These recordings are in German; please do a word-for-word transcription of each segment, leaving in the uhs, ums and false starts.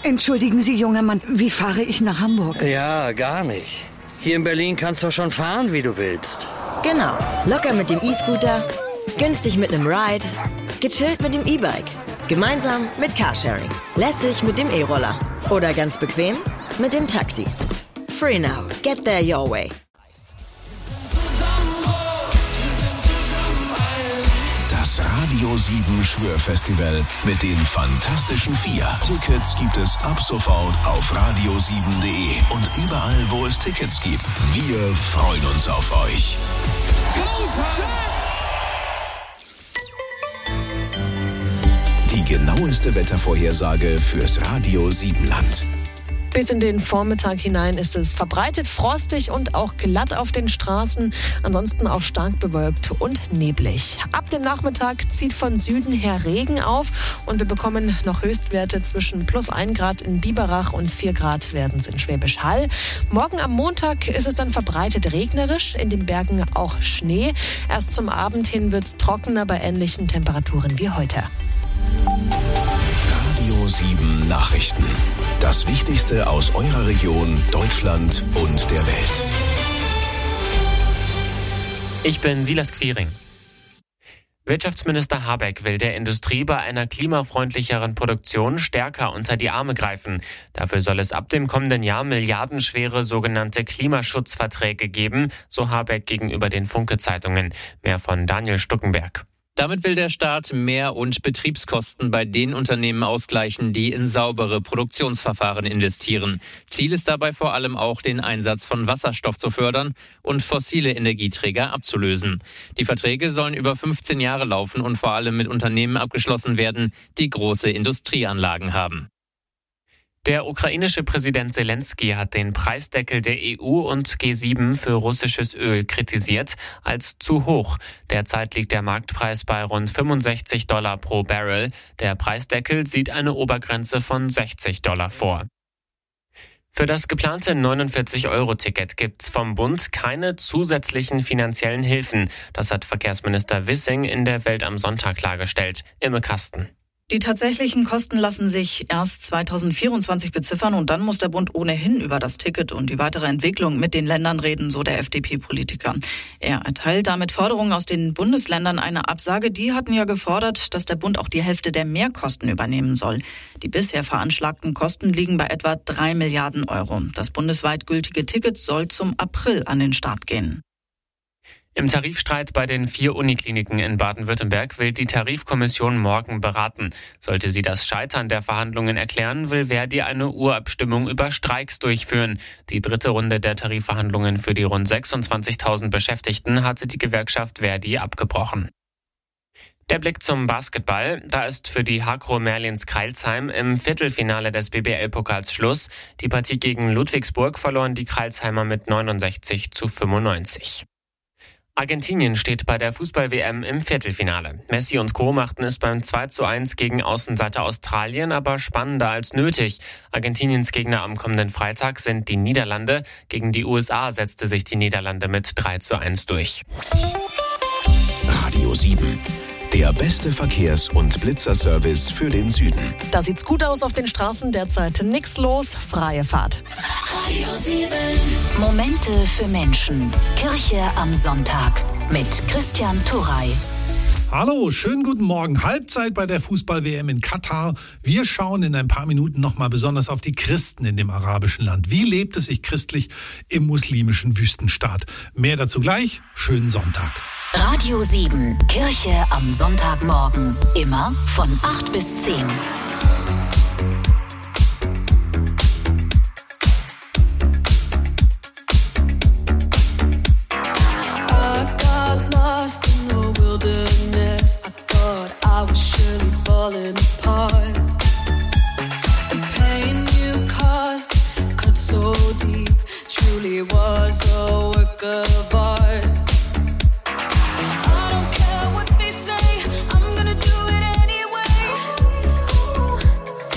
Entschuldigen Sie, junger Mann, wie fahre ich nach Hamburg? Ja, gar nicht. Hier in Berlin kannst du schon fahren, wie du willst. Genau. Locker mit dem E-Scooter, günstig mit einem Ride, gechillt mit dem E-Bike, gemeinsam mit Carsharing, lässig mit dem E-Roller oder ganz bequem mit dem Taxi. Free now. Get there your way. Das Radio sieben Schwörfestival mit den Fantastischen Vier. Tickets gibt es ab sofort auf radio sieben punkt de und überall, wo es Tickets gibt. Wir freuen uns auf euch. Die genaueste Wettervorhersage fürs Radio sieben Land. Bis in den Vormittag hinein ist es verbreitet frostig und auch glatt auf den Straßen. Ansonsten auch stark bewölkt und neblig. Ab dem Nachmittag zieht von Süden her Regen auf und wir bekommen noch Höchstwerte zwischen plus ein Grad in Biberach und vier Grad werden es in Schwäbisch Hall. Morgen am Montag ist es dann verbreitet regnerisch, in den Bergen auch Schnee. Erst zum Abend hin wird es trockener bei ähnlichen Temperaturen wie heute. Radio sieben Nachrichten. Das Wichtigste aus eurer Region, Deutschland und der Welt. Ich bin Silas Quiring. Wirtschaftsminister Habeck will der Industrie bei einer klimafreundlicheren Produktion stärker unter die Arme greifen. Dafür soll es ab dem kommenden Jahr milliardenschwere sogenannte Klimaschutzverträge geben, so Habeck gegenüber den Funke-Zeitungen. Mehr von Daniel Stuckenberg. Damit will der Staat Mehr- und Betriebskosten bei den Unternehmen ausgleichen, die in saubere Produktionsverfahren investieren. Ziel ist dabei vor allem auch, den Einsatz von Wasserstoff zu fördern und fossile Energieträger abzulösen. Die Verträge sollen über fünfzehn Jahre laufen und vor allem mit Unternehmen abgeschlossen werden, die große Industrieanlagen haben. Der ukrainische Präsident Zelensky hat den Preisdeckel der E U und G sieben für russisches Öl kritisiert als zu hoch. Derzeit liegt der Marktpreis bei rund fünfundsechzig Dollar pro Barrel. Der Preisdeckel sieht eine Obergrenze von sechzig Dollar vor. Für das geplante neunundvierzig-Euro-Ticket gibt's vom Bund keine zusätzlichen finanziellen Hilfen. Das hat Verkehrsminister Wissing in der Welt am Sonntag klargestellt. Imme Kasten. Die tatsächlichen Kosten lassen sich erst zweitausendvierundzwanzig beziffern und dann muss der Bund ohnehin über das Ticket und die weitere Entwicklung mit den Ländern reden, so der F D P-Politiker. Er erteilt damit Forderungen aus den Bundesländern eine Absage. Die hatten ja gefordert, dass der Bund auch die Hälfte der Mehrkosten übernehmen soll. Die bisher veranschlagten Kosten liegen bei etwa drei Milliarden Euro. Das bundesweit gültige Ticket soll zum April an den Start gehen. Im Tarifstreit bei den vier Unikliniken in Baden-Württemberg will die Tarifkommission morgen beraten. Sollte sie das Scheitern der Verhandlungen erklären, will Verdi eine Urabstimmung über Streiks durchführen. Die dritte Runde der Tarifverhandlungen für die rund sechsundzwanzigtausend Beschäftigten hatte die Gewerkschaft Verdi abgebrochen. Der Blick zum Basketball. Da ist für die Hakro Merlins Crailsheim im Viertelfinale des B B L-Pokals Schluss. Die Partie gegen Ludwigsburg verloren die Crailsheimer mit neunundsechzig zu fünfundneunzig. Argentinien steht bei der Fußball-W M im Viertelfinale. Messi und Co. machten es beim zwei zu eins gegen Außenseiter Australien, aber spannender als nötig. Argentiniens Gegner am kommenden Freitag sind die Niederlande. Gegen die U S A setzte sich die Niederlande mit drei zu eins durch. Radio sieben. Der beste Verkehrs- und Blitzerservice für den Süden. Da sieht's gut aus auf den Straßen, derzeit nix los, freie Fahrt. Radio sieben. Momente für Menschen. Kirche am Sonntag mit Christian Turrey. Hallo, schönen guten Morgen. Halbzeit bei der Fußball-W M in Katar. Wir schauen in ein paar Minuten nochmal besonders auf die Christen in dem arabischen Land. Wie lebt es sich christlich im muslimischen Wüstenstaat? Mehr dazu gleich. Schönen Sonntag. Radio sieben, Kirche am Sonntagmorgen. Immer von acht bis zehn. I was surely falling apart. The pain you caused cut so deep, truly was a work of art. I don't care what they say, I'm gonna do it anyway.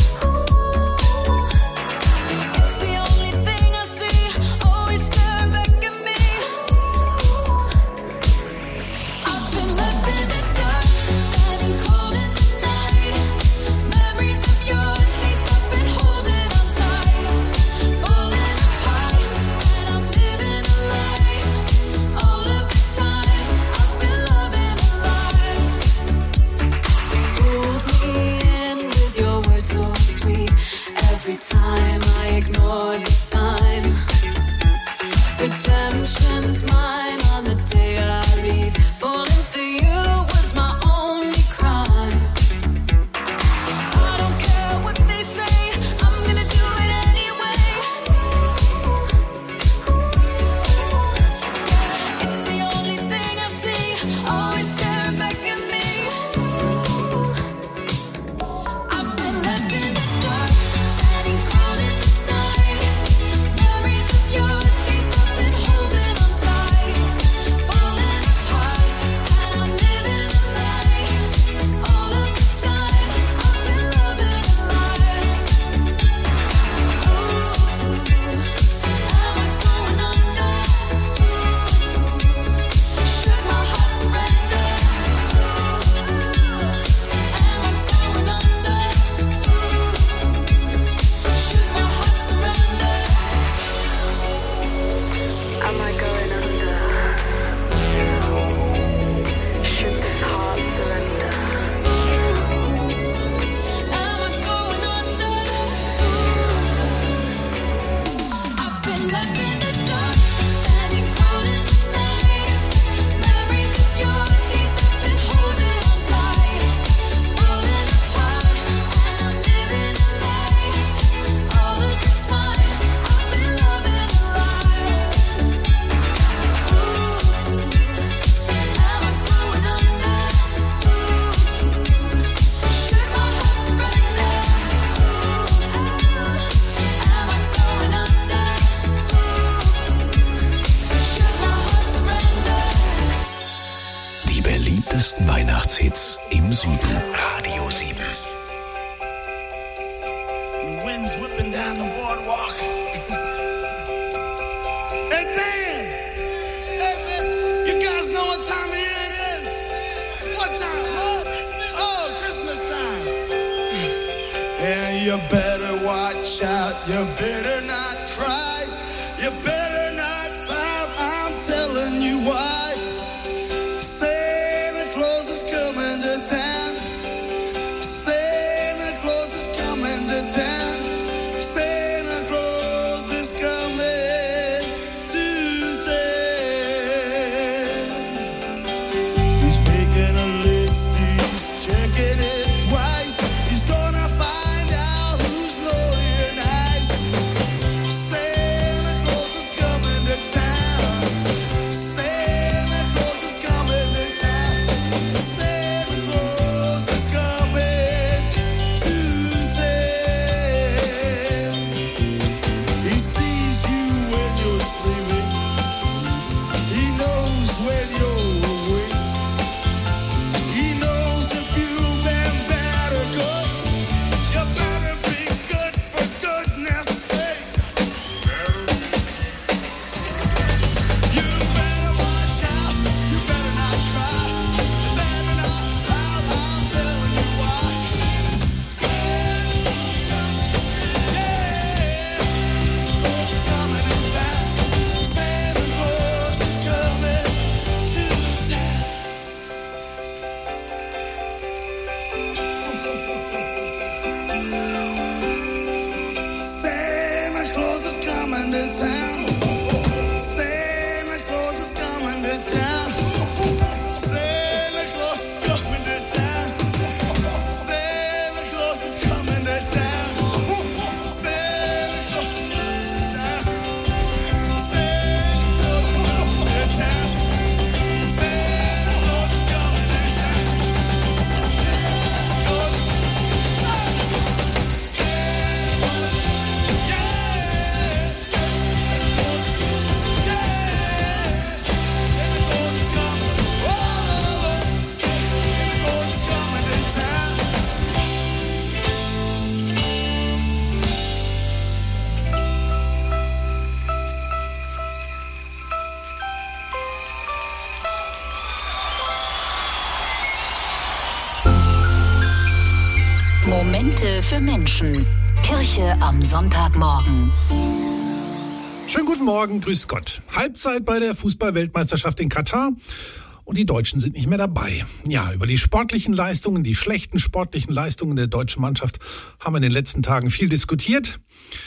Every time I ignore the sign, redemption's mine on the day I leave. Falling for you was my only crime. I don't care what they say, I'm gonna do it anyway. It's the only thing I see, always staring back at me. I've been left in the dark, standing cold in the night. Memories of your taste I've been holding on tight. Falling apart, and I'm living a lie. All of this time, I've been loving a lie. Ooh, am I going under? Should my heart surrender? Am I going under? Should my heart surrender? Am I going under? Should this heart surrender? Am I going under? I've been left in the dark, standing cold in the night. Memories of your taste I've been holding on tight. Falling apart, and I'm living a lie. All of this time, I've been loving a lie. Ooh, am I going under? Should my heart surrender? Am I going under? Should my heart surrender? Die beliebtesten Weihnachtshits im Süden. Radio sieben. Winds whipping down the boardwalk. Hey man, hey man, you guys know what time of year it is? What time? Huh? Oh, Christmas time. And you better watch out. You better not cry. You better not pout. I'm telling you why. Santa Claus is coming to town. Santa Claus is coming to town. Santa Claus is coming to town. He's making a list, he's checking it twice. He's gonna find out who's naughty and nice. Santa Claus is coming to town. Santa Claus is coming to town. Santa Claus is coming to town. He sees you when you're sleeping. He knows when you're awake. He knows if you've been bad or good. You better be good for goodness sake. You better watch out. You better not cry. You better not pout. I'm telling you why. Santa, yeah, Claus is coming to town. Santa Claus is coming to town. Santa Claus is coming to town. Santa Claus is coming to town. Santa Claus is coming to town. Santa Claus is coming to town. Santa Claus is coming to town. Santa Claus is coming to town. Santa Claus is coming to town. Santa Claus is Santa, yeah, Santa Claus is coming, yeah, Santa Claus is coming, oh, Santa Claus is coming to town. Momente für Menschen. Kirche am Sonntagmorgen. Schönen guten Morgen, grüß Gott. Halbzeit bei der Fußball-Weltmeisterschaft in Katar. und die Deutschen sind nicht mehr dabei. Ja, über die sportlichen Leistungen, die schlechten sportlichen Leistungen der deutschen Mannschaft haben wir in den letzten Tagen viel diskutiert.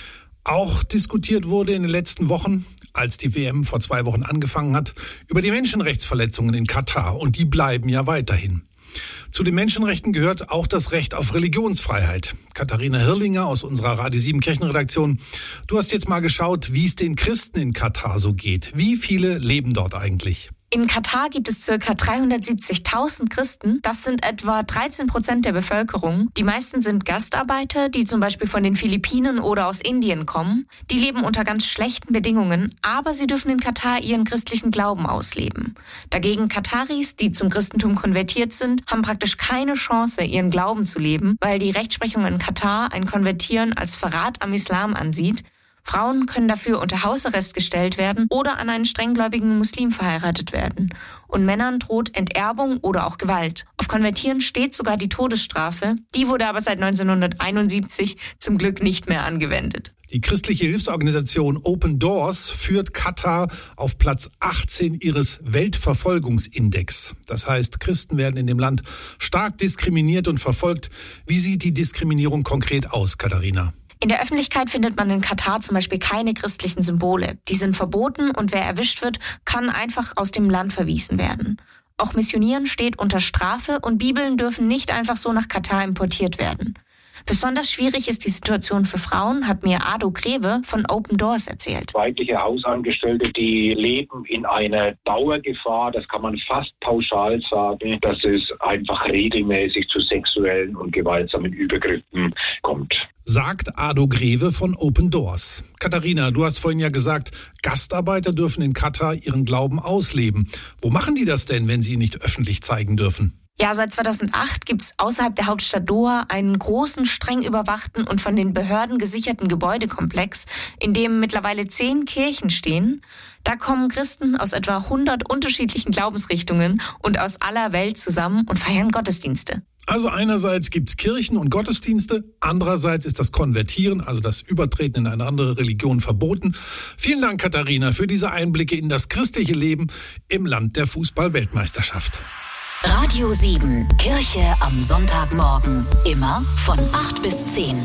Auch diskutiert wurde in den letzten Wochen, als die W M vor zwei Wochen angefangen hat, über die Menschenrechtsverletzungen in Katar. Und die bleiben ja weiterhin. Zu den Menschenrechten gehört auch das Recht auf Religionsfreiheit. Katharina Hirlinger aus unserer Radio sieben Kirchenredaktion. Du hast jetzt mal geschaut, wie es den Christen in Katar so geht. Wie viele leben dort eigentlich? In Katar gibt es ca. dreihundertsiebzigtausend Christen. Das sind etwa dreizehn Prozent der Bevölkerung. Die meisten sind Gastarbeiter, die zum Beispiel von den Philippinen oder aus Indien kommen. Die leben unter ganz schlechten Bedingungen, aber sie dürfen in Katar ihren christlichen Glauben ausleben. Dagegen Kataris, die zum Christentum konvertiert sind, haben praktisch keine Chance, ihren Glauben zu leben, weil die Rechtsprechung in Katar ein Konvertieren als Verrat am Islam ansieht. Frauen können dafür unter Hausarrest gestellt werden oder an einen strenggläubigen Muslim verheiratet werden. Und Männern droht Enterbung oder auch Gewalt. Auf Konvertieren steht sogar die Todesstrafe. Die wurde aber seit neunzehnhunderteinundsiebzig zum Glück nicht mehr angewendet. Die christliche Hilfsorganisation Open Doors führt Katar auf Platz achtzehn ihres Weltverfolgungsindex. Das heißt, Christen werden in dem Land stark diskriminiert und verfolgt. Wie sieht die Diskriminierung konkret aus, Katharina? In der Öffentlichkeit findet man in Katar zum Beispiel keine christlichen Symbole. Die sind verboten und wer erwischt wird, kann einfach aus dem Land verwiesen werden. Auch Missionieren steht unter Strafe und Bibeln dürfen nicht einfach so nach Katar importiert werden. Besonders schwierig ist die Situation für Frauen, hat mir Ado Greve von Open Doors erzählt. Weibliche Hausangestellte, die leben in einer Dauergefahr, das kann man fast pauschal sagen, dass es einfach regelmäßig zu sexuellen und gewaltsamen Übergriffen kommt. Sagt Ado Greve von Open Doors. Katharina, du hast vorhin ja gesagt, Gastarbeiter dürfen in Katar ihren Glauben ausleben. Wo machen die das denn, wenn sie ihn nicht öffentlich zeigen dürfen? Ja, seit zweitausendacht gibt es außerhalb der Hauptstadt Doha einen großen, streng überwachten und von den Behörden gesicherten Gebäudekomplex, in dem mittlerweile zehn Kirchen stehen. Da kommen Christen aus etwa hundert unterschiedlichen Glaubensrichtungen und aus aller Welt zusammen und feiern Gottesdienste. Also einerseits gibt's Kirchen und Gottesdienste, andererseits ist das Konvertieren, also das Übertreten in eine andere Religion, verboten. Vielen Dank, Katharina, für diese Einblicke in das christliche Leben im Land der Fußball-Weltmeisterschaft. Radio sieben, Kirche am Sonntagmorgen. Immer von acht bis zehn.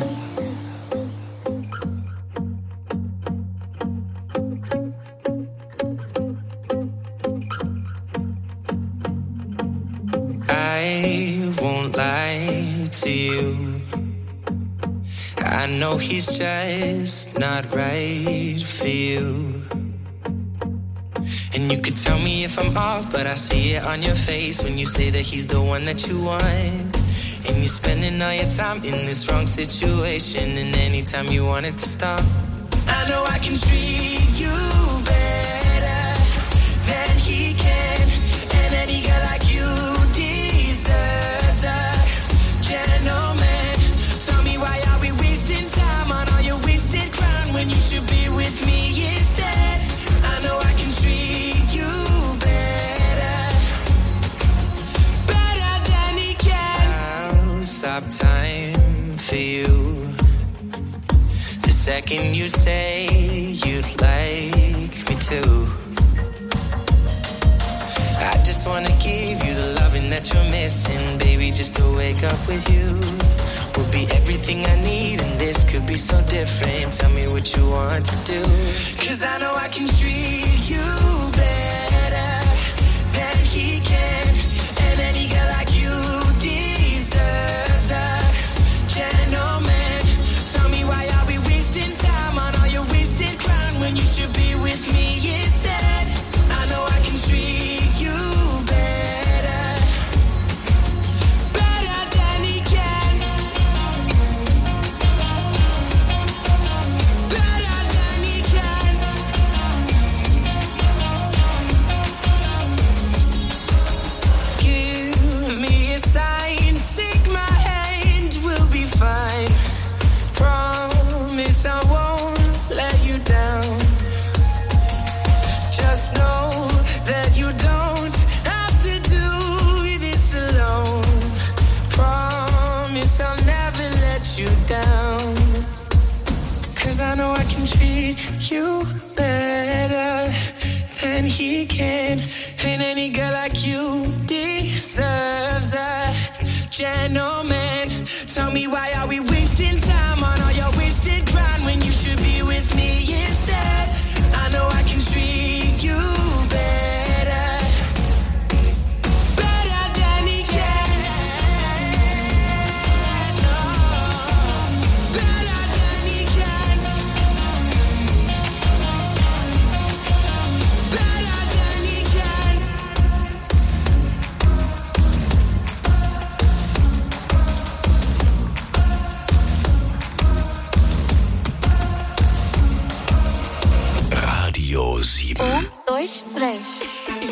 I won't lie to you. I know he's just not right for you. And you could tell me if I'm off, but I see it on your face when you say that he's the one that you want. And you're spending all your time in this wrong situation, and anytime you want it to stop, I know I can treat you better than he can. And any girl like you deserves a gentleman. Tell me why are we wasting time on all your wasted crown when you should be with me instead. I know I can treat you better, better than he can. I'll stop time for you the second you say you'd like me to. I just wanna give you the loving that you're missing, baby, just to wake up with you will be everything I need, and this could be so different. Tell me what you want to do, 'cause I know I can treat you better than he can. And any girl like you deserves a gentleman. Tell me why are we wasting time on all your wasted crown when you should be with me instead. I know I can treat you better, better than he can, better than he can. Give me a sign, take my hand, we'll be fine. Promise I won't let you down. Just know that you don't have to do this alone. Promise I'll never let you down. 'Cause I know I can treat you better and he can. And any girl like you deserves a gentleman. Tell me, why are we wasting time on all your wasted grind when you should be with me instead? I know I can treat you better, better than he can. Oh, better than he can. Better than he can. Radio sieben. Um, dois, três.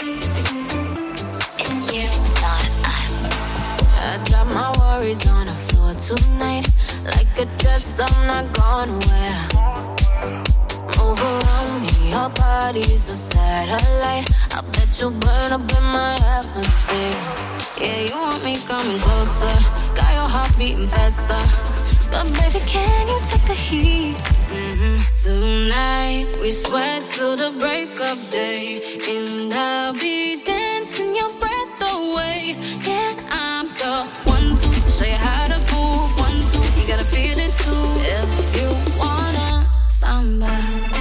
And you, not us. I drop my worries on the floor tonight, like a dress I'm not gonna wear. Move around me, your body's a satellite. I bet you'll burn up in my atmosphere. Yeah, you want me coming closer, got your heart beating faster. But baby, can you take the heat? Mm-hmm. Tonight we sweat till the break of day, and I'll be dancing your breath away. Yeah, I'm the one to show you how to move. One, two, you gotta feel it too. If you wanna samba.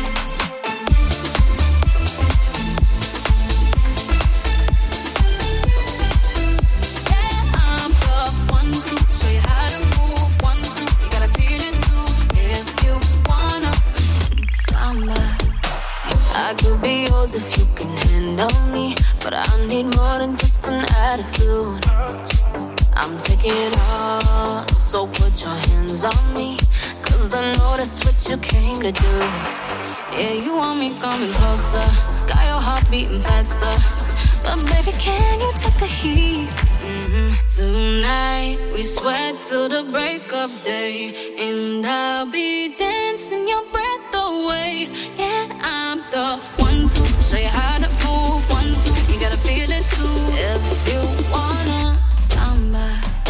I could be yours if you can handle me, but I need more than just an attitude. I'm taking it all, so put your hands on me, cause I know that's what you came to do. Yeah, you want me coming closer, got your heart beating faster. But baby, can you take the heat? Mm-hmm. Tonight we sweat till the break of day, and I'll be dancing your breath away. Yeah, I'm the one to show you how to move. One, two, you gotta feel it too. If you wanna samba.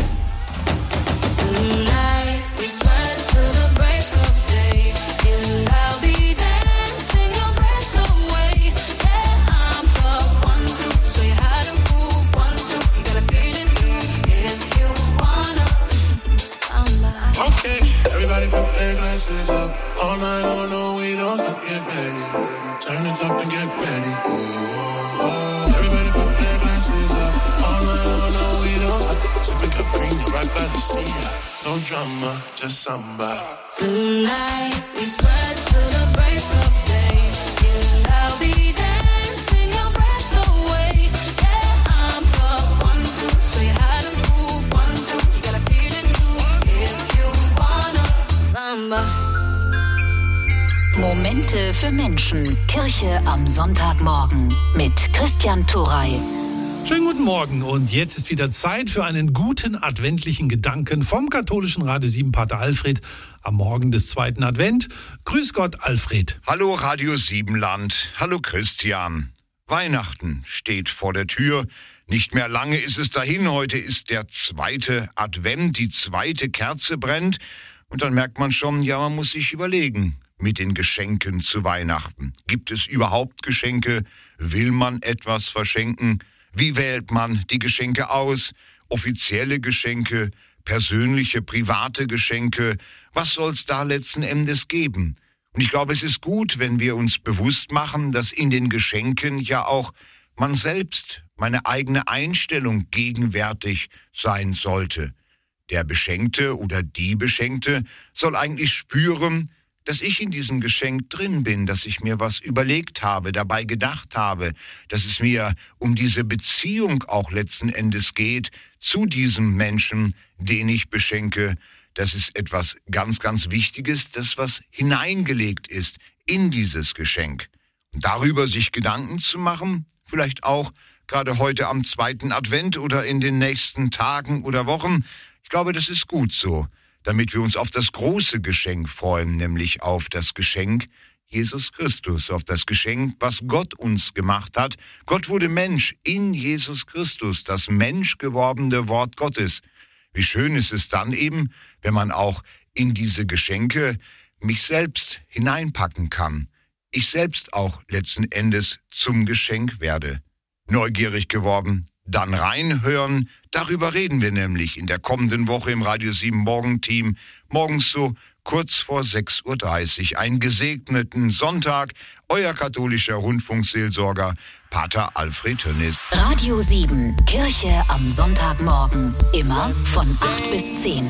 Tonight we sweat till the break of day, and I'll be dancing your breath away. Yeah, I'm the one to show you how to move. One, two, you gotta feel it too. If you wanna samba. Okay, everybody put their glasses up. All night long, no, we don't stop, get ready. Turn it up and get ready. Ooh, ooh. Everybody put their glasses up. All night long, no, we don't stop. Sipping Capri, right by the sea. No drama, just samba. Tonight we sweat till the break of day, and I'll be dancing your breath away. Yeah, I'm the one to show you how to move. One, two, you gotta feel it too. If you wanna samba. Momente für Menschen. Kirche am Sonntagmorgen mit Christian Turey. Schönen guten Morgen und jetzt ist wieder Zeit für einen guten adventlichen Gedanken vom katholischen Radio sieben Pater Alfred am Morgen des zweiten Advent. Grüß Gott, Alfred. Hallo Radio sieben Land, hallo Christian. Weihnachten steht vor der Tür. Nicht mehr lange ist es dahin. Heute ist der zweite Advent, die zweite Kerze brennt. Und dann merkt man schon, ja, man muss sich überlegen mit den Geschenken zu Weihnachten. Gibt es überhaupt Geschenke? Will man etwas verschenken? Wie wählt man die Geschenke aus? Offizielle Geschenke, persönliche, private Geschenke? Was soll es da letzten Endes geben? Und ich glaube, es ist gut, wenn wir uns bewusst machen, dass in den Geschenken ja auch man selbst, meine eigene Einstellung gegenwärtig sein sollte. Der Beschenkte oder die Beschenkte soll eigentlich spüren, dass ich in diesem Geschenk drin bin, dass ich mir was überlegt habe, dabei gedacht habe, dass es mir um diese Beziehung auch letzten Endes geht zu diesem Menschen, den ich beschenke. Das ist etwas ganz, ganz Wichtiges, das was hineingelegt ist in dieses Geschenk. Und darüber sich Gedanken zu machen, vielleicht auch gerade heute am zweiten Advent oder in den nächsten Tagen oder Wochen, ich glaube, das ist gut so, damit wir uns auf das große Geschenk freuen, nämlich auf das Geschenk Jesus Christus, auf das Geschenk, was Gott uns gemacht hat. Gott wurde Mensch in Jesus Christus, das menschgewordene Wort Gottes. Wie schön ist es dann eben, wenn man auch in diese Geschenke mich selbst hineinpacken kann. ich selbst auch letzten Endes zum Geschenk werde. Neugierig geworden? Dann reinhören. Darüber reden wir nämlich in der kommenden Woche im Radio sieben Morgenteam. Morgens so kurz vor sechs Uhr dreißig. Einen gesegneten Sonntag. Euer katholischer Rundfunkseelsorger Pater Alfred Tönnis. Radio sieben, Kirche am Sonntagmorgen. Immer von acht bis zehn.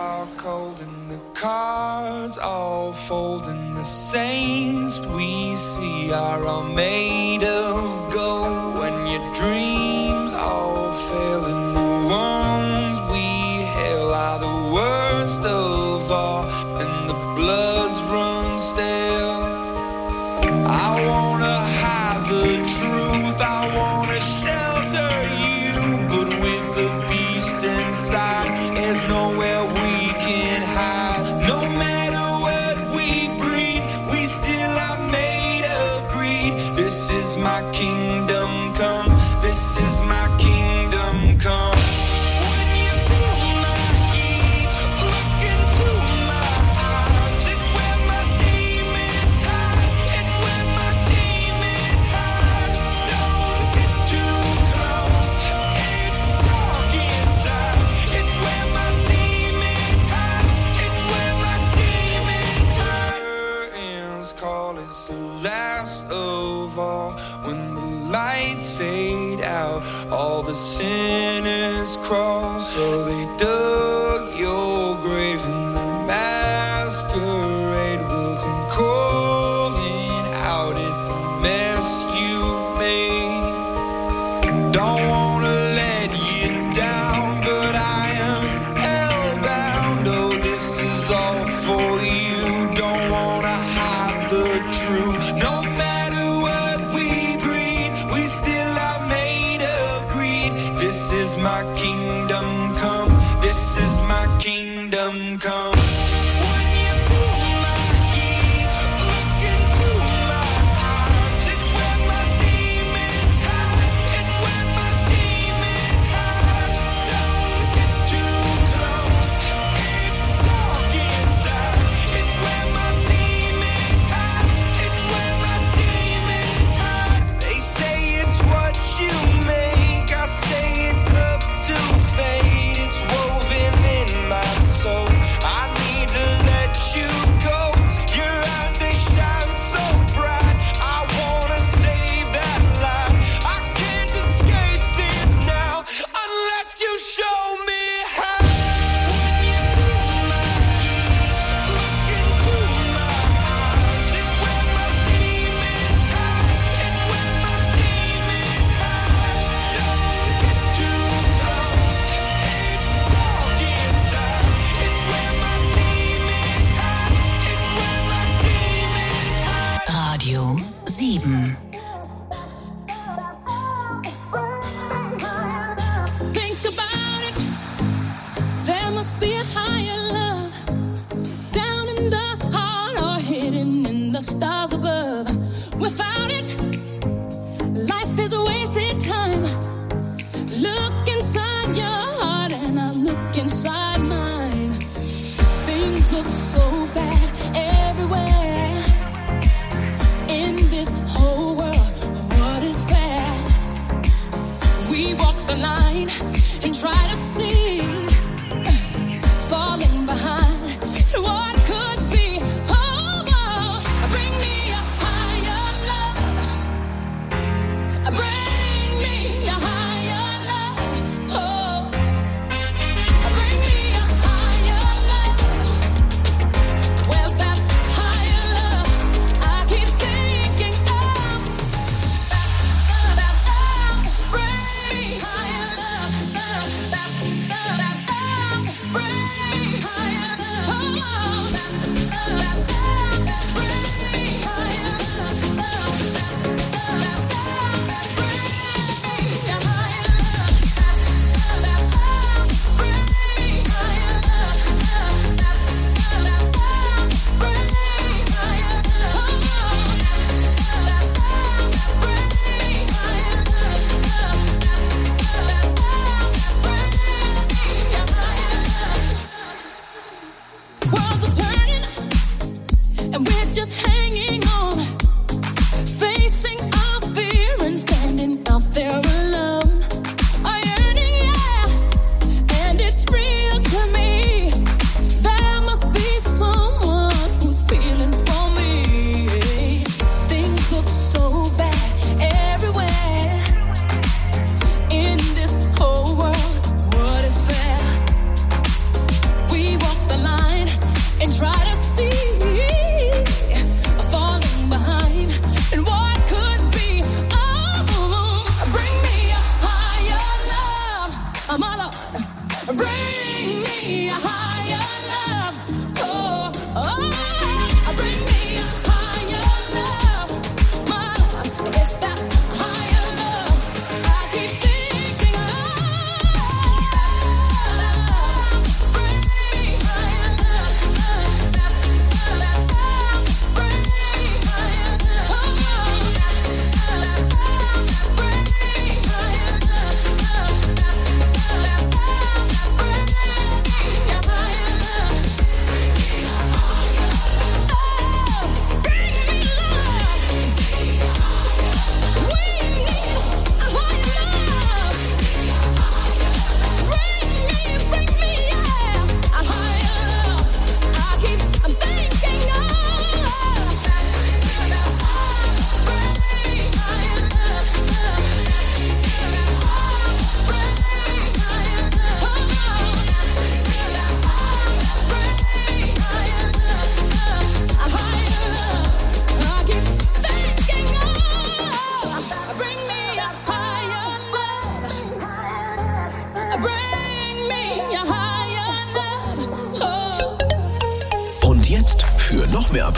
Cards all fold and the saints we see are all made of gold. When your dreams all fail and the ones we hail are the worst of all and the bloods run stale. I wanna hide the truth, I wanna shelter you, but with the beast inside there's nowhere we can hide. No matter what we breed, we still are made of greed. This is my kingdom come, this is my kingdom come. When you feel my heat, look into my eyes. It's where my demons hide, it's where my demons hide. Don't get too close, it's dark inside. It's where my demons hide, it's where my demons hide. Curtains call, it's the last of all. When the lights fade out, all the sinners crawl. So they dug your grave and the masquerade will come calling out at the mess you made. Don't wanna let you down, but I am hellbound. Oh, this is all for you. Don't wanna hide the truth. No matter what we breed, we still are made of greed. This is my kingdom come, this is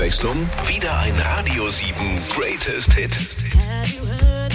Abwechslung wieder ein Radio sieben Greatest Hit. Have you heard